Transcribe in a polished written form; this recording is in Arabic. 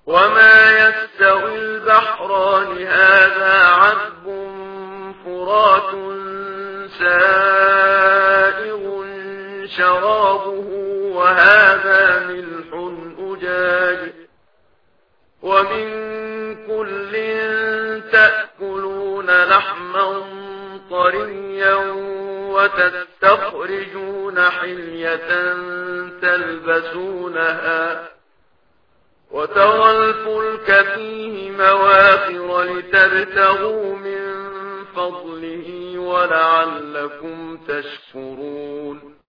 وما يستوي البحران هذا عذب فرات سائغ شرابه وهذا ملح أجاج ومن كل تأكلون لحما طريا وتستخرجون حلية تلبسونها وترى الفلك فيه مواخر لتبتغوا من فضله ولعلكم تشكرون